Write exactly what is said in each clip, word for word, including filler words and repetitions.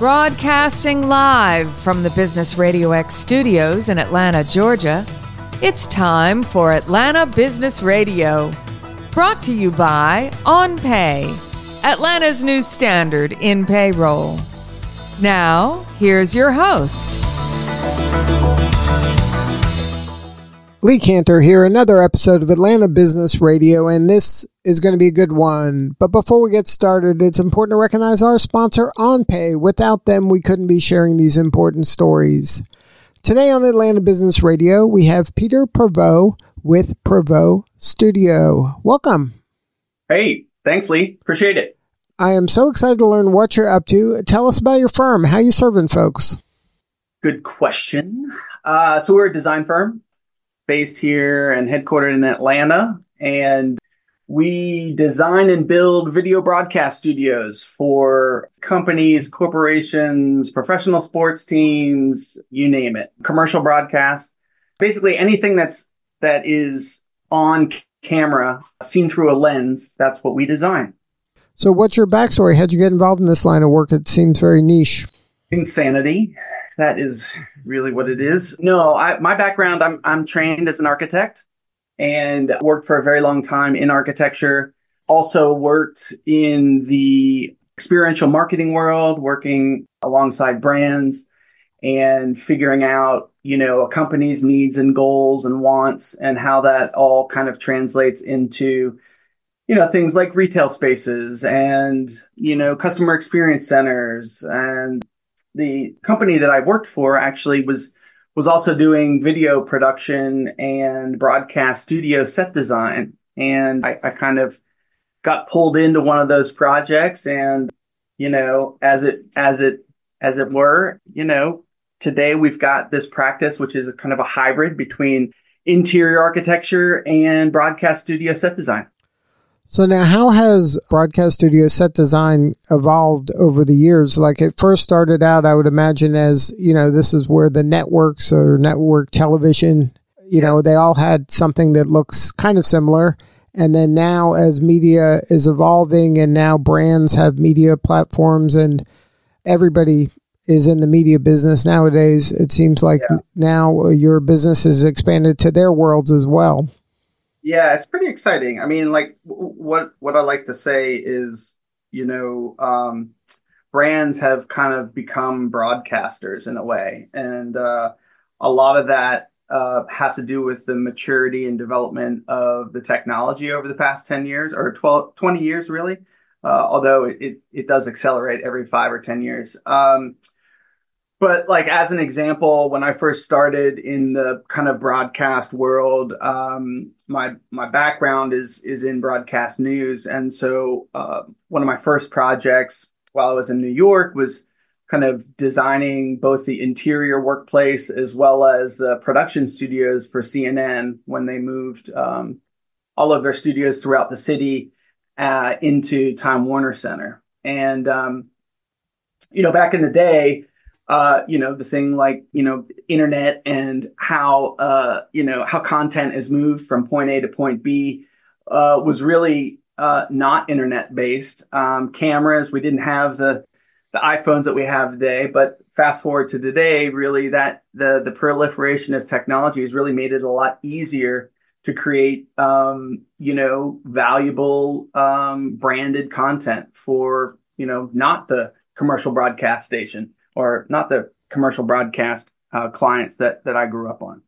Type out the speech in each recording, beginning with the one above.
Broadcasting live from the Business Radio X studios in Atlanta, Georgia, it's time for Atlanta Business Radio. Brought to you by OnPay, Atlanta's new standard in payroll. Now, here's your host. Lee Cantor here, another episode of Atlanta Business Radio, and this is going to be a good one. But before we get started, it's important to recognize our sponsor, OnPay. Without them, we couldn't be sharing these important stories. Today on Atlanta Business Radio, we have Peter Prevost with Prevost Studio. Welcome. Hey, thanks, Lee. Appreciate it. I am so excited to learn what you're up to. Tell us about your firm. How you serving folks? Good question. Uh, so we're a design firm based here and headquartered in Atlanta, and we design and build video broadcast studios for companies, corporations, professional sports teams, you name it. Commercial broadcast, basically anything that's that is on camera, seen through a lens. That's what we design. So what's your backstory? How'd you get involved in this line of work? It seems very niche. Insanity. That is really what it is. No, I, my background, I'm I'm trained as an architect and worked for a very long time in architecture. Also worked in the experiential marketing world, working alongside brands and figuring out, you know, a company's needs and goals and wants and how that all kind of translates into, you know, things like retail spaces and, you know, customer experience centers. And the company that I worked for actually was was also doing video production and broadcast studio set design. And I, I kind of got pulled into one of those projects. And, you know, as it as it as it were, you know, today we've got this practice, which is a kind of a hybrid between interior architecture and broadcast studio set design. So now, how has broadcast studio set design evolved over the years? Like it first started out, I would imagine, as, you know, this is where the networks or network television, you know, they all had something that looks kind of similar. And then now as media is evolving and now brands have media platforms and everybody is in the media business nowadays, it seems like yeah. now your business is expanded to their worlds as well. Yeah, it's pretty exciting. I mean, like what what I like to say is, you know, um, brands have kind of become broadcasters in a way. And uh, a lot of that uh, has to do with the maturity and development of the technology over the past ten years or twelve, twenty years, really. Uh, although it, it, it does accelerate every five or ten years. Um, But like as an example, when I first started in the kind of broadcast world, um, my my background is is in broadcast news, and so uh, one of my first projects while I was in New York was kind of designing both the interior workplace as well as the production studios for C N N when they moved um, all of their studios throughout the city uh, into Time Warner Center, and um, you know, back in the day. Uh, you know, the thing like, you know, internet and how, uh, you know, how content is moved from point A to point B uh, was really uh, not internet based. Um, cameras, we didn't have the the iPhones that we have today. But fast forward to today, really that the the proliferation of technology has really made it a lot easier to create, um, you know, valuable um, branded content for, you know, not the commercial broadcast station. Or not the commercial broadcast uh, clients that, that I grew up on.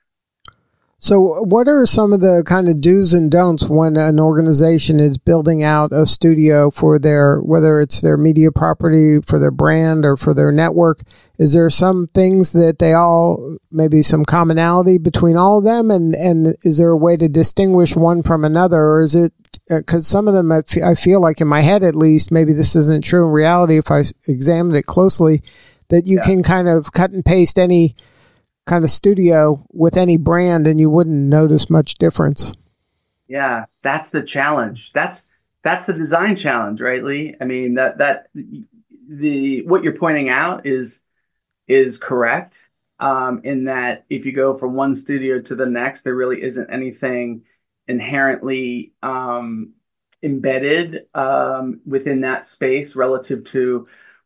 So what are some of the kind of do's and don'ts when an organization is building out a studio for their, whether it's their media property, for their brand, or for their network? Is there some things that they all, maybe some commonality between all of them? And, and is there a way to distinguish one from another? Or is it, because some of them, I feel like in my head at least, maybe this isn't true in reality if I examined it closely, that you yeah. can kind of cut and paste any kind of studio with any brand and you wouldn't notice much difference. Yeah, that's the challenge. That's that's the design challenge, right, Lee? I mean, that that the what you're pointing out is is correct um, in that if you go from one studio to the next, there really isn't anything inherently um, embedded um, within that space relative to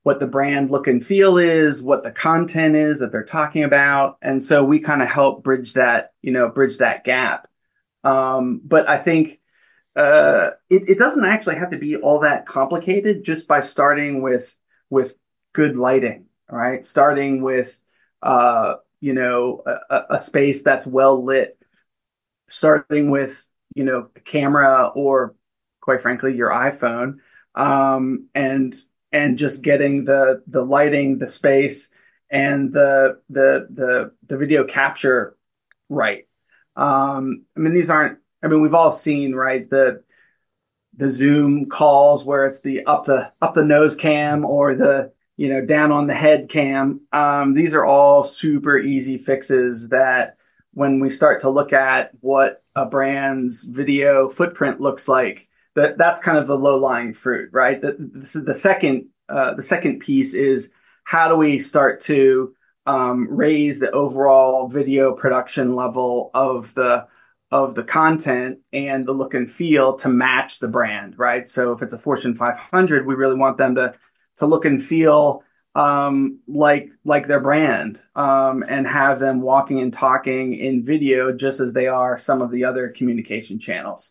what the brand look and feel is, what the content is that they're talking about. And so we kind of help bridge that, you know, bridge that gap. Um, but I think uh, it, it doesn't actually have to be all that complicated just by starting with with good lighting, right? Starting with, uh, you know, a, a space that's well lit, starting with, you know, a camera or quite frankly, your iPhone, um, and and just getting the the lighting, the space, and the the the the video capture right. Um, I mean, these aren't. I mean, we've all seen, right, the the Zoom calls where it's the up the up the nose cam or the, you know, down on the head cam. Um, these are all super easy fixes that when we start to look at what a brand's video footprint looks like, that that's kind of the low lying fruit, right? The, this is the second uh, the second piece is how do we start to um, raise the overall video production level of the of the content and the look and feel to match the brand, right? So if it's a Fortune five hundred, we really want them to to look and feel um, like like their brand, um, and have them walking and talking in video just as they are some of the other communication channels.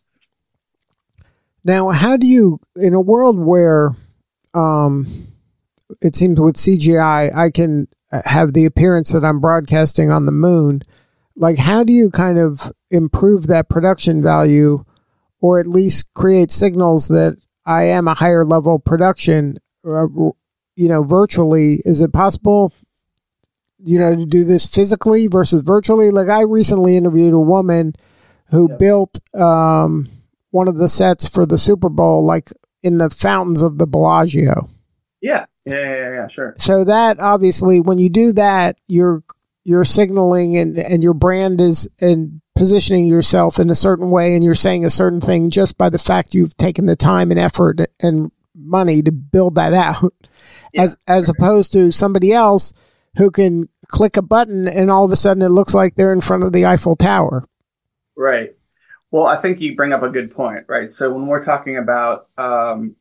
Now, how do you, in a world where um, it seems with C G I, I can have the appearance that I'm broadcasting on the moon, like how do you kind of improve that production value or at least create signals that I am a higher level production, uh, you know, virtually? Is it possible, you know, to do this physically versus virtually? Like I recently interviewed a woman who yep. built um, one of the sets for the Super Bowl, like in the fountains of the Bellagio. Yeah, yeah, yeah, yeah, sure. So that obviously, when you do that, you're you're signaling and, and your brand is and positioning yourself in a certain way, and you're saying a certain thing just by the fact you've taken the time and effort and money to build that out, yeah, as as okay. opposed to somebody else who can click a button and all of a sudden it looks like they're in front of the Eiffel Tower. Right. Well, I think you bring up a good point, right? So when we're talking about um,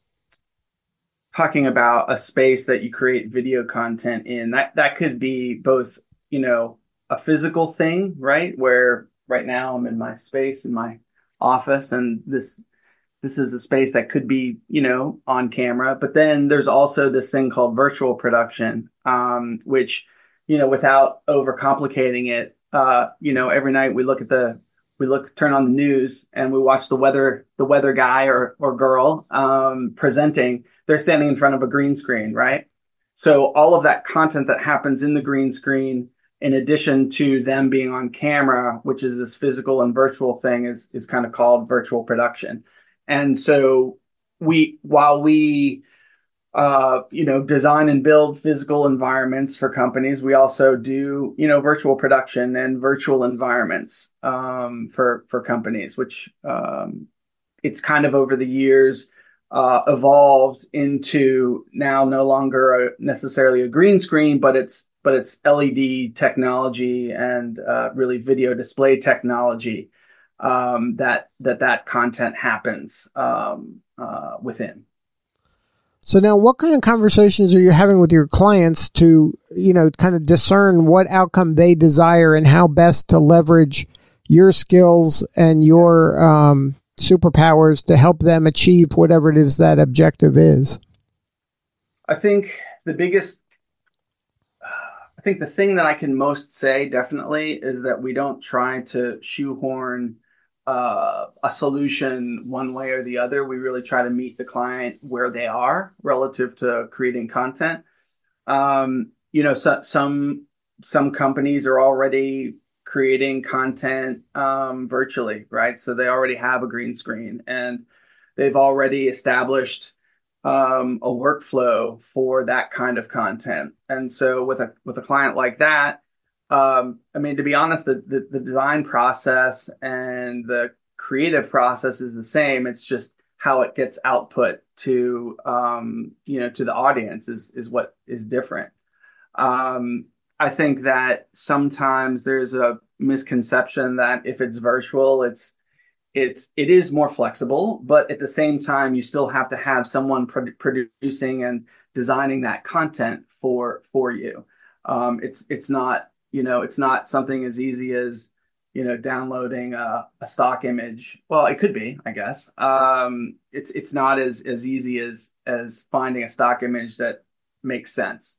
talking about a space that you create video content in, that that could be both, you know, a physical thing, right? Where right now I'm in my space in my office, and this this is a space that could be, you know, on camera. But then there's also this thing called virtual production, um, which, you know, without overcomplicating it, uh, you know, every night we look at the we look turn on the news and we watch the weather the weather guy or or girl um, presenting. They're standing in front of a green screen, right? So all of that content that happens in the green screen, in addition to them being on camera, which is this physical and virtual thing, is is kind of called virtual production. And so we, while we, uh, you know, design and build physical environments for companies, we also do, you know, virtual production and virtual environments um, for for companies, which um, it's kind of over the years uh, evolved into now no longer a, necessarily a green screen, but it's but it's L E D technology and uh, really video display technology um, that that that content happens um, uh, within. So now what kind of conversations are you having with your clients to, you know, kind of discern what outcome they desire and how best to leverage your skills and your um, superpowers to help them achieve whatever it is that objective is? I think the biggest, I think the thing that I can most say definitely is that we don't try to shoehorn Uh, a solution one way or the other. We really try to meet the client where they are relative to creating content. Um, you know, so, some some companies are already creating content um, virtually, right? So they already have a green screen and they've already established um, a workflow for that kind of content. And so with a with a client like that, Um, I mean, to be honest, the, the, the design process and the creative process is the same. It's just how it gets output to, um, you know, to the audience is, is what is different. Um, I think that sometimes there's a misconception that if it's virtual, it's, it's, it is more flexible, but at the same time, you still have to have someone pro- producing and designing that content for for you. Um, it's it's not, you know, it's not something as easy as, you know, downloading a, a stock image. Well, it could be, I guess. Um, it's it's not as as easy as as finding a stock image that makes sense.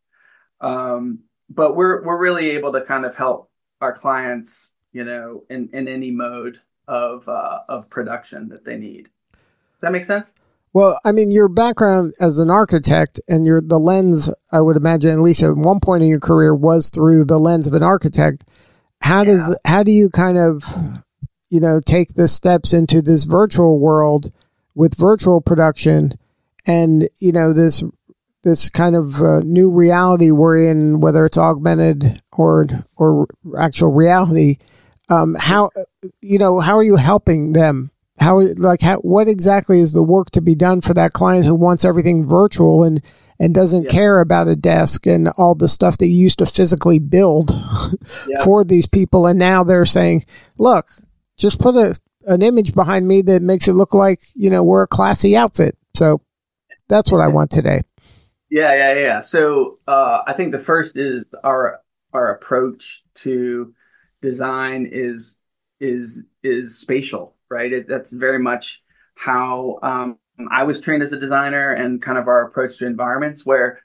Um, but we're we're really able to kind of help our clients, you know, in in any mode of uh, of production that they need. Does that make sense? Well, I mean, your background as an architect and your the lens, I would imagine, at least at one point in your career, was through the lens of an architect. How Yeah. does how do you kind of, you know, take the steps into this virtual world with virtual production and, you know, this this kind of uh, new reality we're in, whether it's augmented or or actual reality? Um, how, you know, how are you helping them? How, like, how, what exactly is the work to be done for that client who wants everything virtual and, and doesn't Yeah. care about a desk and all the stuff that you used to physically build Yeah. for these people? And now they're saying, look, just put a, an image behind me that makes it look like, you know, we're a classy outfit. So that's what I want today. Yeah, yeah, yeah. So uh, I think the first is our our approach to design is is is spatial, right? It, that's very much how um, I was trained as a designer, and kind of our approach to environments where,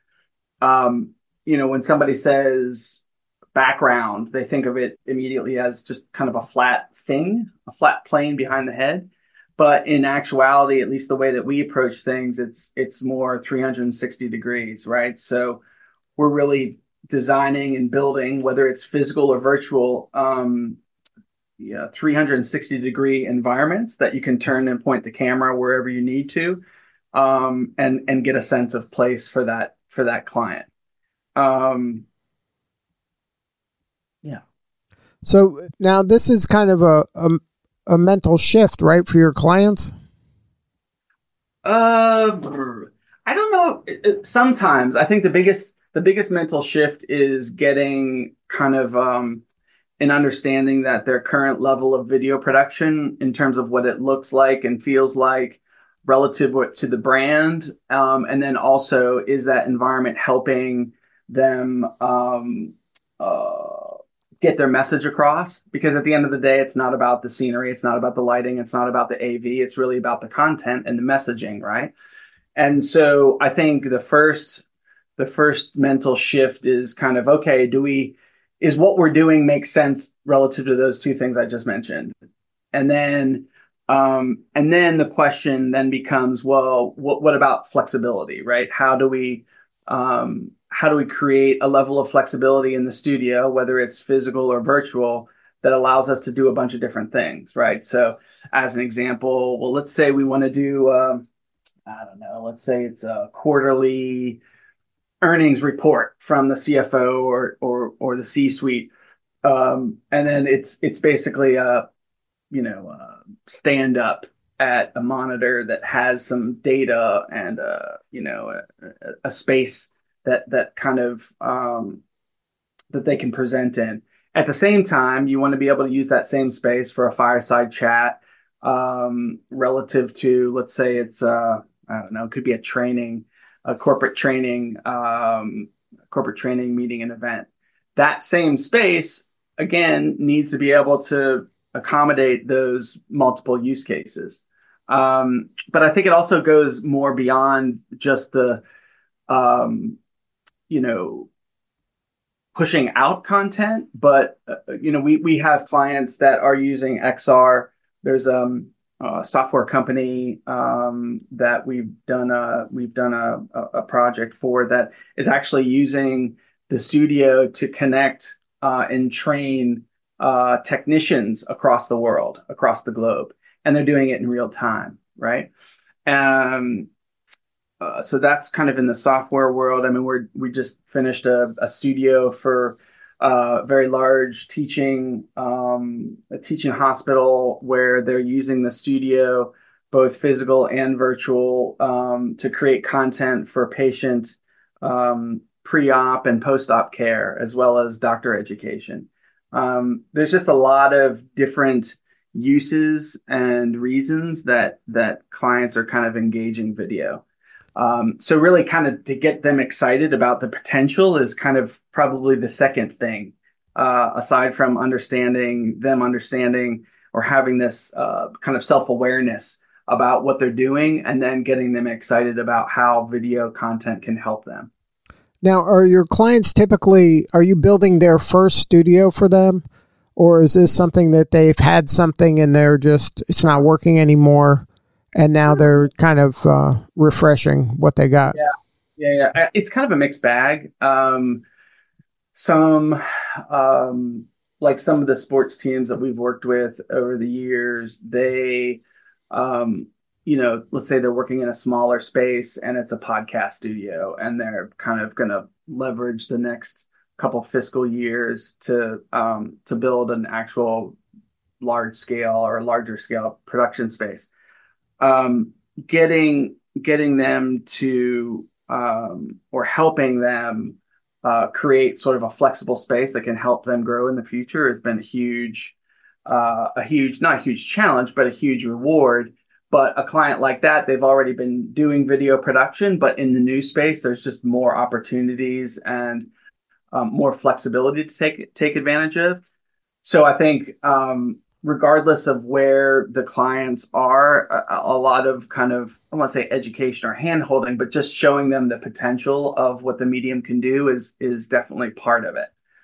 um, you know, when somebody says background, they think of it immediately as just kind of a flat thing, a flat plane behind the head. But in actuality, at least the way that we approach things, it's it's more three hundred sixty degrees, right? So we're really designing and building, whether it's physical or virtual, um, yeah, three hundred sixty degree environments that you can turn and point the camera wherever you need to, um, and and get a sense of place for that for that client. Um, yeah. So now this is kind of a, a, a mental shift, right, for your clients? Uh, I don't know. It- it- Sometimes I think the biggest the biggest mental shift is getting kind of um, an understanding that their current level of video production, in terms of what it looks like and feels like relative what- to the brand, um, and then also, is that environment helping them um, uh, get their message across? Because at the end of the day, it's not about the scenery, it's not about the lighting, it's not about the A V, it's really about the content and the messaging, right? And so I think the first the first mental shift is kind of, okay, do we is what we're doing make sense relative to those two things I just mentioned? And then um, and then the question then becomes, well, what what about flexibility, right? How do we um, how do we create a level of flexibility in the studio, whether it's physical or virtual, that allows us to do a bunch of different things, right? So as an example, well, let's say we want to do, um, I don't know, let's say it's a quarterly earnings report from the C F O or or or the C-suite, um, and then it's it's basically a, you know, uh, stand up at a monitor that has some data and uh, you know, a, a space that that kind of um, that they can present in. At the same time, you want to be able to use that same space for a fireside chat, um, relative to, let's say it's uh, I don't know, it could be a training, a corporate training, um, corporate training meeting and event. That same space again needs to be able to accommodate those multiple use cases. Um, but I think it also goes more beyond just the, um, you know, pushing out content, but uh, you know, we we have clients that are using X R. There's um, a software company um, that we've done a we've done a, a project for that is actually using the studio to connect uh, and train uh, technicians across the world, across the globe, and they're doing it in real time, right? Um, uh, so that's kind of in the software world. I mean, we're we just finished a, a studio for a very large teaching um, a teaching hospital where they're using the studio, both physical and virtual, um, to create content for patient um, pre-op and post-op care, as well as doctor education. Um, there's just a lot of different uses and reasons that that clients are kind of engaging video. Um, so really kind of to get them excited about the potential is kind of probably the second thing, uh, aside from understanding them understanding or having this uh, kind of self-awareness about what they're doing, and then getting them excited about how video content can help them. Now, are your clients typically, are you building their first studio for them? Or is this something that they've had something and they're just, it's not working anymore, and now they're kind of uh, refreshing what they got? Yeah, yeah, yeah. It's kind of a mixed bag. Um, some, um, like some of the sports teams that we've worked with over the years, they, um, you know, let's say they're working in a smaller space and it's a podcast studio, and they're kind of going to leverage the next couple fiscal years to um, to build an actual large scale or larger scale production space. Um, getting getting them to um, or helping them uh, create sort of a flexible space that can help them grow in the future has been a huge, uh, a huge, not a huge challenge, but a huge reward. But a client like that, they've already been doing video production, but in the new space, there's just more opportunities and um, more flexibility to take take advantage of. So I think um, regardless of where the clients are, a, a lot of kind of, I want to say education or hand-holding, but just showing them the potential of what the medium can do is is definitely part of it.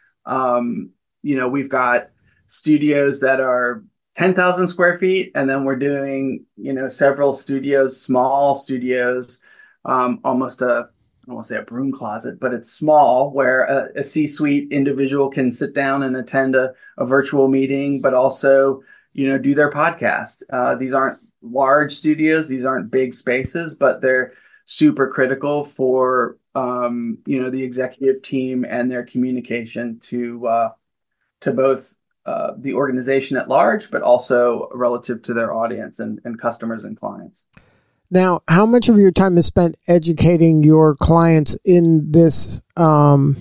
Um, you know, we've got studios that are ten thousand square feet, and then we're doing, you know, several studios, small studios, um, almost a, I don't want to say a broom closet, but it's small, where a, a C-suite individual can sit down and attend a, a virtual meeting, but also, you know, do their podcast. Uh, these aren't large studios. These aren't big spaces, but they're super critical for, um, you know, the executive team and their communication to, uh, to both uh, the organization at large, but also relative to their audience and, and customers and clients. Now, how much of your time is spent educating your clients in this um,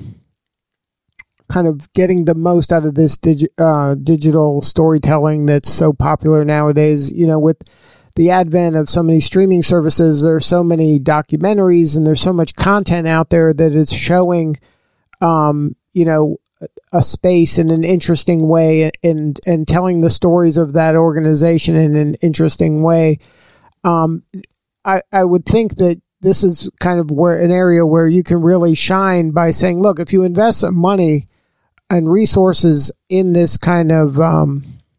kind of getting the most out of this digi- uh, digital storytelling that's so popular nowadays? You know, with the advent of so many streaming services, there's so many documentaries and there's so much content out there that is showing, um, you know, a space in an interesting way, and, and telling the stories of that organization in an interesting way. Um, I, I would think that this is kind of where an area where you can really shine by saying, look, if you invest some money and resources in this kind of um,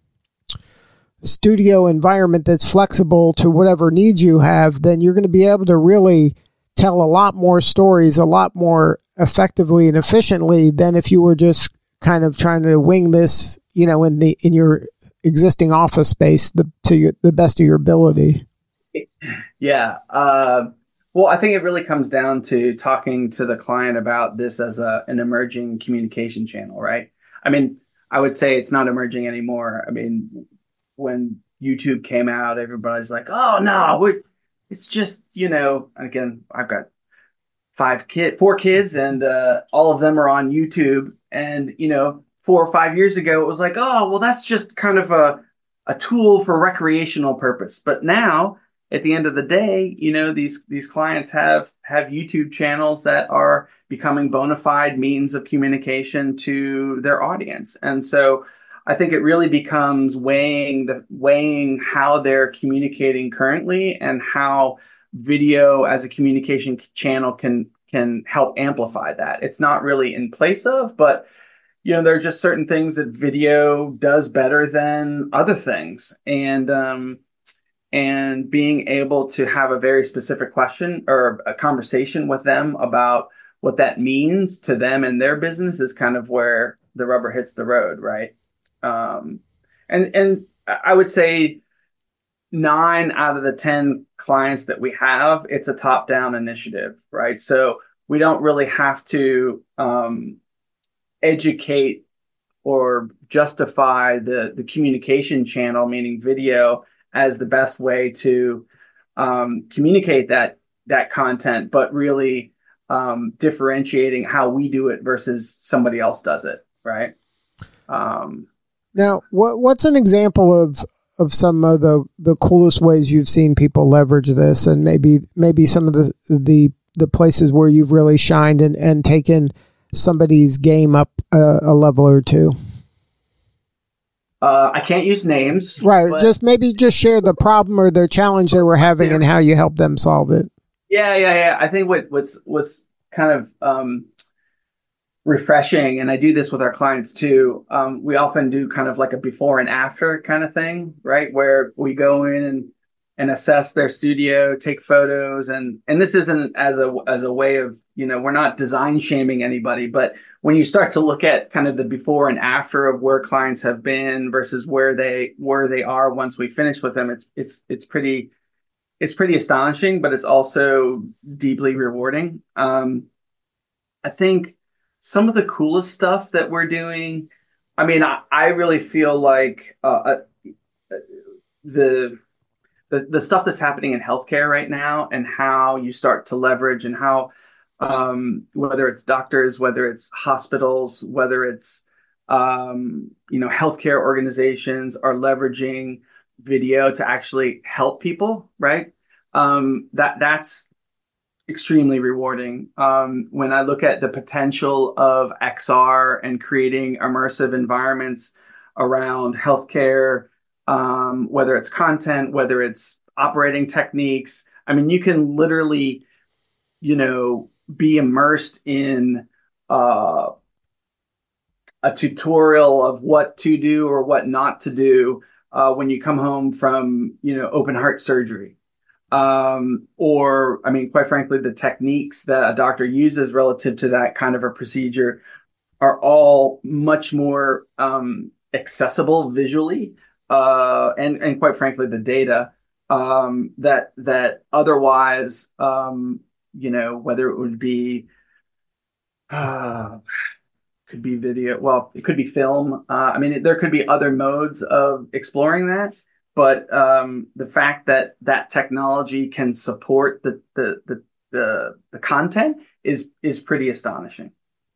studio environment that's flexible to whatever needs you have, then you're going to be able to really tell a lot more stories, a lot more effectively and efficiently than if you were just kind of trying to wing this, you know, in the in your existing office space the, to your, the best of your ability. Yeah. Uh, well, I think it really comes down to talking to the client about this as a, an emerging communication channel, right? I mean, I would say it's not emerging anymore. I mean, when YouTube came out, everybody's like, oh, no, we're, it's just, you know, again, I've got five kid, four kids, and uh, all of them are on YouTube. And, you know, four or five years ago, it was like, oh, well, that's just kind of a, a tool for recreational purpose. But now, at the end of the day, you know, these these clients have have YouTube channels that are becoming bona fide means of communication to their audience. And so I think it really becomes weighing the weighing how they're communicating currently and how video as a communication channel can can help amplify that. It's not really in place of, but you know, there are just certain things that video does better than other things. And um and being able to have a very specific question or a conversation with them about what that means to them and their business is kind of where the rubber hits the road, right? Um, and and I would say nine out of the ten clients that we have, it's a top-down initiative, right? So we don't really have to um, educate or justify the the communication channel, meaning video, as the best way to um, communicate that that content, but really um, differentiating how we do it versus somebody else does it, right? Um, now, what what's an example of of some of the, the coolest ways you've seen people leverage this, and maybe maybe some of the the, the places where you've really shined and, and taken somebody's game up a, a level or two? Uh, I can't use names. Right. But, just maybe just share the problem or the challenge they were having and how you helped them solve it. Yeah, yeah, yeah. I think what, what's what's kind of um, refreshing, and I do this with our clients too, um, we often do kind of like a before and after kind of thing, right? Where we go in and, and assess their studio, take photos, and and this isn't as a as a way of, you know, we're not design shaming anybody, but when you start to look at kind of the before and after of where clients have been versus where they where they are once we finish with them, it's it's it's pretty it's pretty astonishing, but it's also deeply rewarding. Um, I think some of the coolest stuff that we're doing, I mean, I, I really feel like uh, the, the the stuff that's happening in healthcare right now, and how you start to leverage, and how um, whether it's doctors, whether it's hospitals, whether it's um, you know, healthcare organizations are leveraging video to actually help people, right? Um, that that's extremely rewarding. Um, when I look at the potential of X R and creating immersive environments around healthcare, um, whether it's content, whether it's operating techniques, I mean, you can literally, you know, be immersed in uh, a tutorial of what to do or what not to do uh, when you come home from, you know, open heart surgery. Um, or, I mean, quite frankly, the techniques that a doctor uses relative to that kind of a procedure are all much more um, accessible visually, uh, and and quite frankly, the data um, that that otherwise, um, you know, whether it would be uh, could be video, well, it could be film. Uh, I mean, it, there could be other modes of exploring that. But um, the fact that that technology can support the the the the, the content is is pretty astonishing.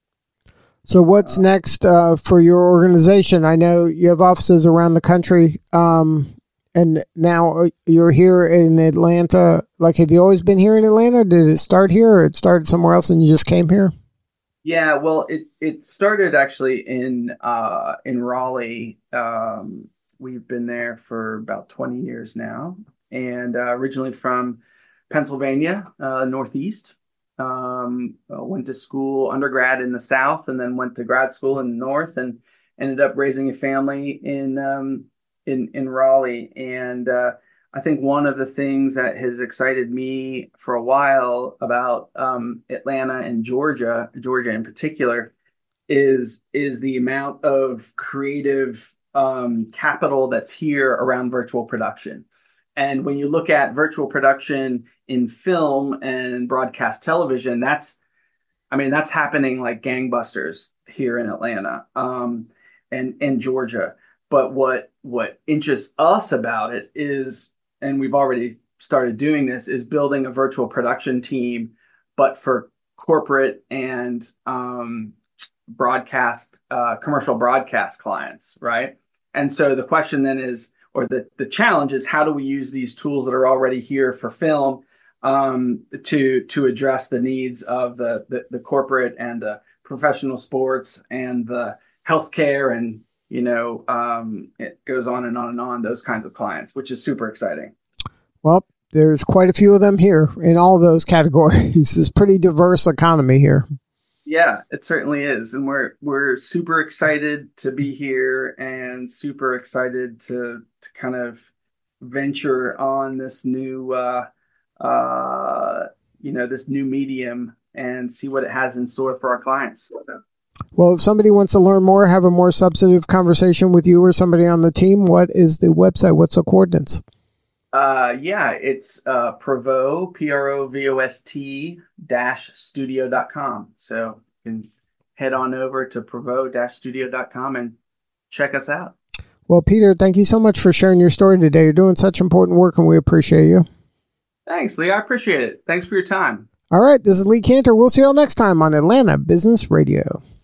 So what's uh, next uh, for your organization? I know you have offices around the country, um, and now you're here in Atlanta. Like, have you always been here in Atlanta? Did it start here, or it started somewhere else and you just came here? Yeah, well, it it started actually in uh, in Raleigh. Um, We've been there for about twenty years now, and uh, originally from Pennsylvania, uh, Northeast. Um, uh, went to school, undergrad in the South, and then went to grad school in the North, and ended up raising a family in um, in in Raleigh. And uh, I think one of the things that has excited me for a while about um, Atlanta and Georgia, Georgia in particular, is is the amount of creative um, capital that's here around virtual production. And when you look at virtual production in film and broadcast television, that's, I mean, that's happening like gangbusters here in Atlanta um, and, and Georgia. But what, what interests us about it is, and we've already started doing this, is building a virtual production team, but for corporate and um, broadcast, uh, commercial broadcast clients, right? And so the question then is, or the, the challenge is, how do we use these tools that are already here for film um, to to address the needs of the, the the corporate and the professional sports and the healthcare, and, you know, um, it goes on and on and on, those kinds of clients, which is super exciting. Well, there's quite a few of them here in all of those categories. It's a pretty diverse economy here. Yeah, it certainly is. And we're we're super excited to be here, and super excited to to kind of venture on this new uh, uh, you know, this new medium and see what it has in store for our clients. So. Well, if somebody wants to learn more, have a more substantive conversation with you or somebody on the team, what is the website? What's the coordinates? Uh, yeah, it's uh, Provost, P R O V O S T dash studio dot com. So you can head on over to provost dash studio dot com and check us out. Well, Peter, thank you so much for sharing your story today. You're doing such important work, and we appreciate you. Thanks, Lee. I appreciate it. Thanks for your time. All right, this is Lee Cantor. We'll see you all next time on Atlanta Business Radio.